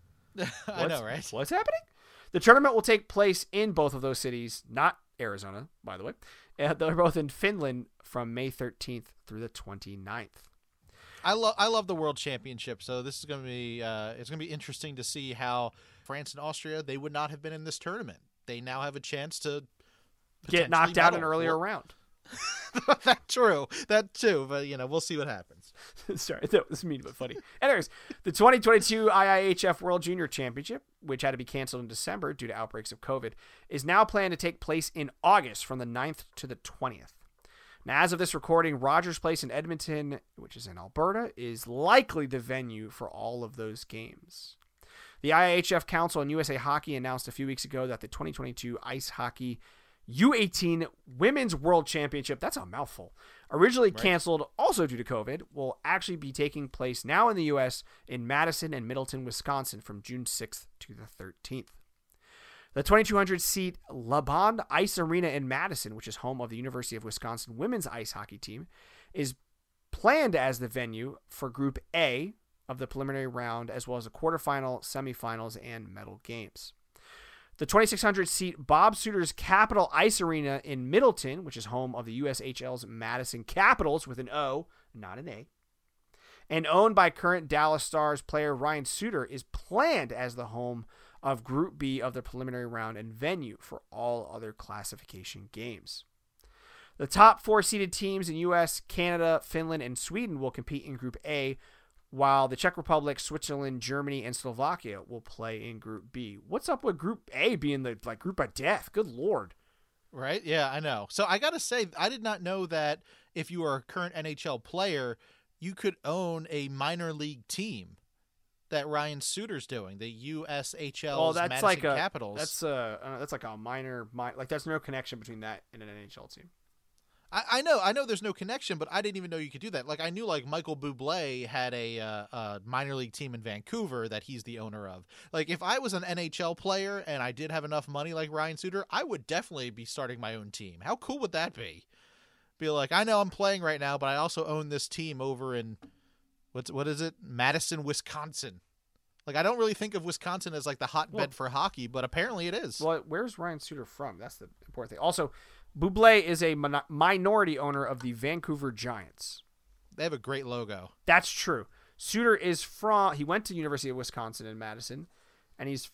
I know, right? What's happening? The tournament will take place in both of those cities, not Arizona, by the way. And they're both in Finland from May thirteenth through the twenty-ninth. I love I love the World Championship, so this is going to be uh, it's going to be interesting to see how France and Austria, they would not have been in this tournament. They now have a chance to Get knocked out medal. an earlier Well, round. That's true. That too, but you know, we'll see what happens. Sorry, that was mean but funny. Anyways, the twenty twenty-two I I H F World Junior Championship, which had to be canceled in December due to outbreaks of COVID, is now planned to take place in August from the ninth to the twentieth. Now, as of this recording, Rogers Place in Edmonton, which is in Alberta, is likely the venue for all of those games. The I I H F Council and U S A Hockey announced a few weeks ago that the twenty twenty-two Ice Hockey U eighteen Women's World Championship, that's a mouthful, originally Right. canceled also due to COVID, will actually be taking place now in the U S in Madison and Middleton, Wisconsin from June sixth to the thirteenth. The twenty-two hundred seat LeBond Ice Arena in Madison, which is home of the University of Wisconsin women's ice hockey team, is planned as the venue for Group A of the preliminary round, as well as the quarterfinal, semifinals, and medal games. The twenty-six hundred seat Bob Suiter's Capital Ice Arena in Middleton, which is home of the U S H L's Madison Capitals with an O, not an A, and owned by current Dallas Stars player Ryan Suter, is planned as the home of Group B of the preliminary round and venue for all other classification games. The top four seeded teams in U S, Canada, Finland, and Sweden will compete in Group A, while the Czech Republic, Switzerland, Germany, and Slovakia will play in Group B. What's up with Group A being the like group of death? Good Lord. Right? Yeah, I know. So I got to say, I did not know that if you are a current N H L player, you could own a minor league team that Ryan Suter's doing, the U S H L's Oh, that's Madison like a, Capitals. That's a, uh, that's like a minor, mi- like there's no connection between that and an N H L team. I, I know, I know there's no connection, but I didn't even know you could do that. Like, I knew, like, Michael Bublé had a, uh, a minor league team in Vancouver that he's the owner of. Like, if I was an N H L player and I did have enough money like Ryan Suter, I would definitely be starting my own team. How cool would that be? Be like, I know I'm playing right now, but I also own this team over in, what's what is it? Madison, Wisconsin. Like, I don't really think of Wisconsin as, like, the hotbed Well, for hockey, but apparently it is. Well, where's Ryan Suter from? That's the important thing. Also, Bublé is a min- minority owner of the Vancouver Giants. They have a great logo. That's true. Suter is from, he went to University of Wisconsin in Madison, and he's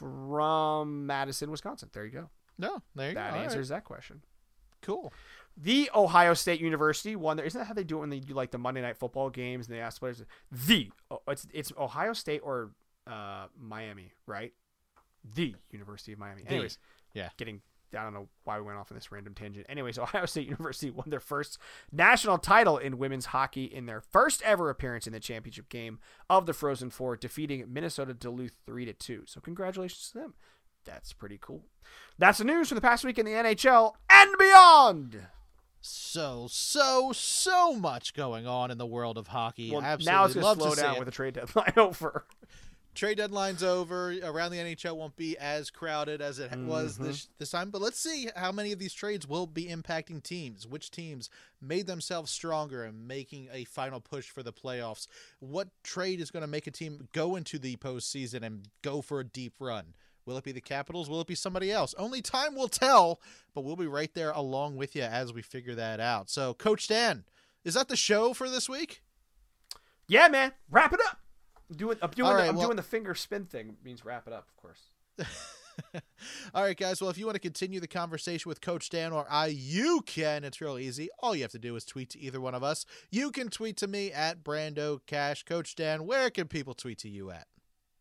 from Madison, Wisconsin. There you go. No, there you That go. All answers right. that question. Cool. The Ohio State University won there. Isn't that how they do it when they do like the Monday Night Football games and they ask players? The oh, it's it's Ohio State or uh, Miami, right? The University of Miami. The. Anyways, Yeah. Getting I don't know why we went off on this random tangent. Anyways, Ohio State University won their first national title in women's hockey in their first ever appearance in the championship game of the Frozen Four, defeating Minnesota Duluth three to two. So congratulations to them. That's pretty cool. That's the news from the past week in the N H L and beyond. So, so, so much going on in the world of hockey. Well, Absolutely now it's going love to slow see down it. with the trade deadline over. Trade deadline's over. Around the N H L won't be as crowded as it was Mm-hmm. this this time. But let's see how many of these trades will be impacting teams. Which teams made themselves stronger and making a final push for the playoffs? What trade is going to make a team go into the postseason and go for a deep run? Will it be the Capitals? Will it be somebody else? Only time will tell, but we'll be right there along with you as we figure that out. So, Coach Dan, is that the show for this week? Yeah, man. Wrap it up. I'm doing, I'm doing, All the, right, I'm well- doing the finger spin thing. It means wrap it up, of course. All right, guys. Well, if you want to continue the conversation with Coach Dan or I, you can. It's real easy. All you have to do is tweet to either one of us. You can tweet to me at Brando Cash. Coach Dan, where can people tweet to you at?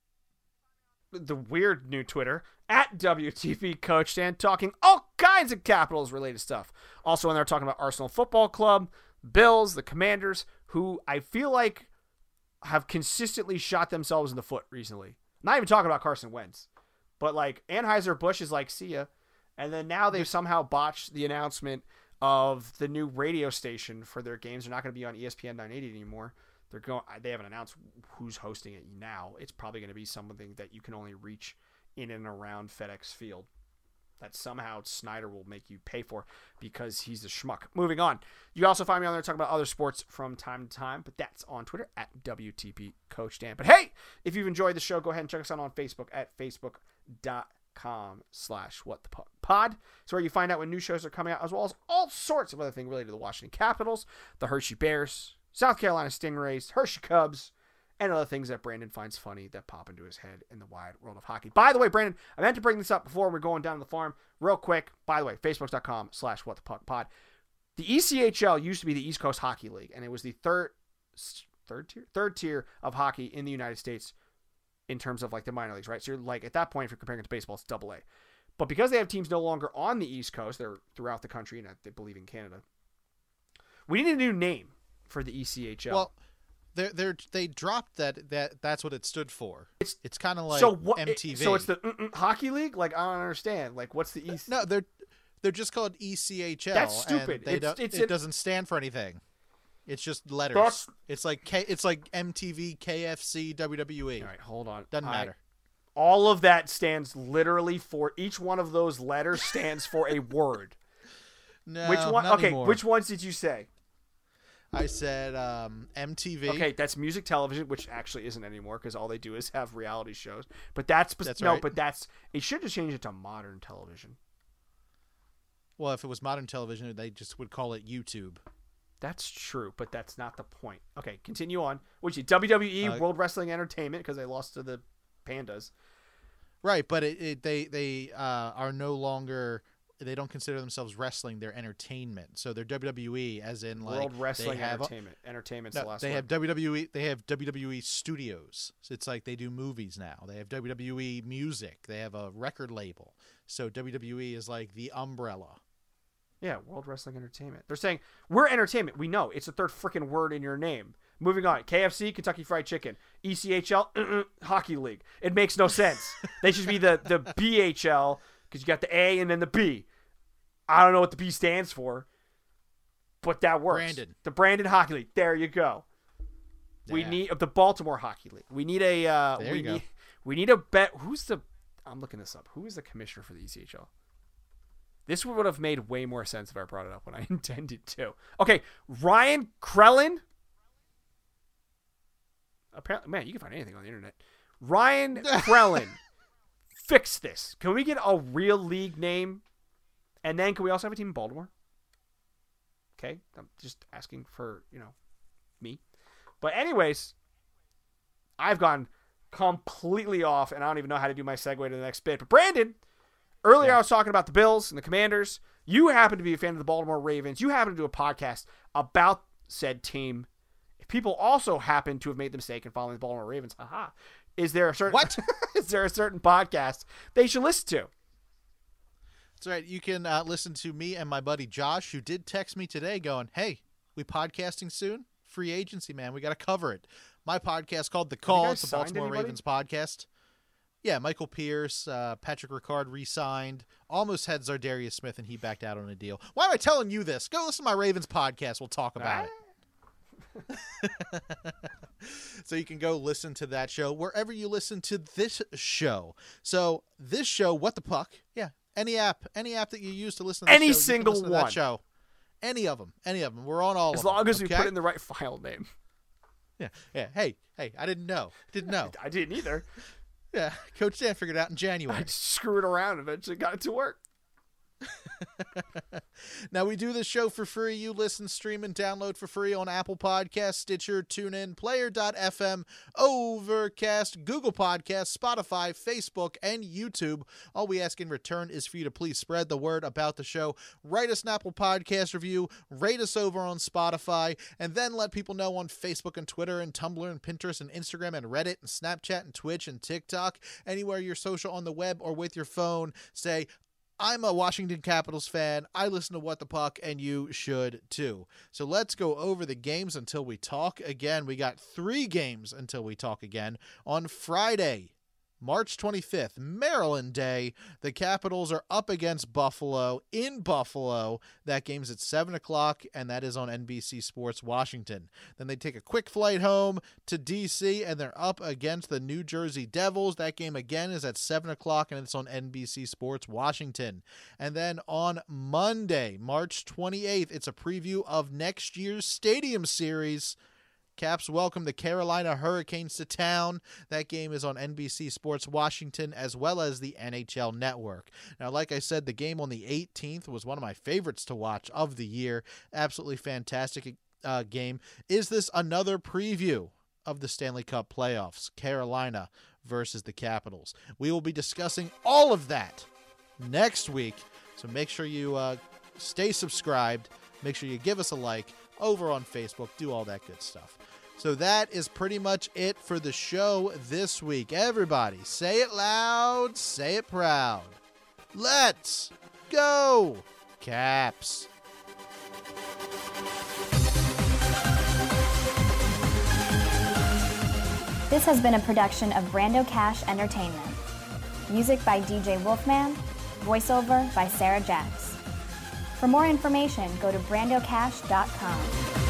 The weird new Twitter at W T P Coach Dan, talking all kinds of Capitals related stuff. Also, when they're talking about Arsenal Football Club, Bills, the Commanders, who I feel like have consistently shot themselves in the foot recently. Not even talking about Carson Wentz, but like Anheuser-Busch is like, see ya. And then now they've somehow botched the announcement of the new radio station for their games. They're not going to be on E S P N nine eighty anymore. They're going. They haven't announced who's hosting it now. It's probably going to be something that you can only reach in and around FedEx Field. That somehow Snyder will make you pay for because he's a schmuck. Moving on. You can also find me on there talking about other sports from time to time, but that's on Twitter at W T P Coach Dan. But hey, if you've enjoyed the show, go ahead and check us out on Facebook at facebook.com slash what the pod. It's where you find out when new shows are coming out, as well as all sorts of other things related to the Washington Capitals, the Hershey Bears, South Carolina Stingrays, Hershey Cubs, and other things that Brandon finds funny that pop into his head in the wide world of hockey. By the way, Brandon, I meant to bring this up before we're going down to the farm real quick. By the way, facebook.com slash what the puck pod. The E C H L used to be the East Coast Hockey League, and it was the third third tier third tier of hockey in the United States in terms of like the minor leagues, right? So you're like, at that point, if you're comparing it to baseball, it's double A. But because they have teams no longer on the East Coast, they're throughout the country, and I believe in Canada, we need a new name for the E C H L. Well, they they they dropped that that that's what it stood for. It's- it's kind of like so what? M T V. So it's the mm-mm hockey league? Like, I don't understand. Like, what's the East? no, they're they're just called E C H L. That's stupid. And they It's- don't, it's it an- doesn't stand for anything. It's just letters. That's- It's like K, it's like M T V, K F C, W W E. All right, hold on. Doesn't I- matter. All of that stands literally for each one of those letters stands for a word. No, which one? not Okay, anymore. which ones did you say? I said um, M T V. Okay, that's music television, which actually isn't anymore because all they do is have reality shows. But that's, That's no, right. but that's it. Should have changed it to modern television. Well, if it was modern television, they just would call it YouTube. That's true, but that's not the point. Okay, continue on. Which W W E, Uh, World Wrestling Entertainment, because they lost to the Pandas. Right, but it, it, they they uh, are no longer. They don't consider themselves wrestling; they're entertainment. So they're W W E, as in like World Wrestling they have, Entertainment. Entertainment's No, the last they word. have W W E. They have W W E Studios. So it's like they do movies now. They have W W E Music. They have a record label. So W W E is like the umbrella. Yeah, World Wrestling Entertainment. They're saying, we're entertainment. We know. It's the third freaking word in your name. Moving on. K F C, Kentucky Fried Chicken. E C H L, uh-uh, Hockey League. It makes no sense. They should be the, the B H L, because you got the A and then the B. I don't know what the B stands for, but that works. Brandon. The Brandon Hockey League. There you go. We Yeah. need the Baltimore Hockey League. We need a uh, There we you go. need we need a bet. Who's the I'm looking this up. Who is the commissioner for the E C H L? This would have made way more sense if I brought it up when I intended to. Okay, Ryan Krellin. Apparently, man, you can find anything on the internet. Ryan Krellin. Fix this. Can we get a real league name? And then can we also have a team in Baltimore? Okay, I'm just asking for, you know, me. But anyways, I've gone completely off, and I don't even know how to do my segue to the next bit. But Brandon, earlier Yeah. I was talking about the Bills and the Commanders. You happen to be a fan of the Baltimore Ravens. You happen to do a podcast about said team. If people also happen to have made the mistake in following the Baltimore Ravens, haha, is there a certain What? is there a certain podcast they should listen to? That's right. You can uh, listen to me and my buddy Josh, who did text me today going, hey, we podcasting soon? Free agency, man. We got to cover it. My podcast called The Call. guys It's the signed Baltimore anybody? Ravens podcast. Yeah, Michael Pierce, uh, Patrick Ricard re-signed. Almost had Zardarius Smith, and he backed out on a deal. Why am I telling you this? Go listen to my Ravens podcast. We'll talk about it. So you can go listen to that show wherever you listen to this show. So this show, What the Puck? Yeah, any app, any app that you use to listen to this Any show, you can single listen to that one. show. Any of them, any of them. We're on all As of long them. as we okay? put in the right file name. Yeah, yeah. Hey, hey, I didn't know. Didn't know. I didn't either. Yeah, Coach Dan figured it out in January. I just screwed around and eventually got it to work. Now, we do this show for free. You listen, stream, and download for free on Apple Podcasts, Stitcher, TuneIn, Player dot f m, Overcast, Google Podcasts, Spotify, Facebook, and YouTube. All we ask in return is for you to please spread the word about the show. Write us an Apple Podcast review, rate us over on Spotify, and then let people know on Facebook and Twitter and Tumblr and Pinterest and Instagram and Reddit and Snapchat and Twitch and TikTok. Anywhere you're social on the web or with your phone, say, I'm a Washington Capitals fan. I listen to What the Puck, and you should too. So let's go over the games until we talk again. We got three games until we talk again. On Friday, March twenty-fifth, Maryland Day, the Capitals are up against Buffalo in Buffalo. That game's at seven o'clock, and that is on N B C Sports Washington. Then they take a quick flight home to D C, and they're up against the New Jersey Devils. That game, again, is at seven o'clock, and it's on N B C Sports Washington. And then on Monday, March twenty-eighth, it's a preview of next year's Stadium Series. Caps welcome the Carolina Hurricanes to town. That game is on N B C Sports Washington as well as the N H L Network. Now, like I said, the game on the eighteenth was one of my favorites to watch of the year. Absolutely fantastic uh, game. Is this another preview of the Stanley Cup playoffs? Carolina versus the Capitals. We will be discussing all of that next week. So make sure you uh, stay subscribed. Make sure you give us a like over on Facebook. Do all that good stuff. So that is pretty much it for the show this week. Everybody, say it loud, say it proud. Let's go, Caps. This has been a production of Brando Cash Entertainment. Music by D J Wolfman, voiceover by Sarah Jacks. For more information, go to brando cash dot com.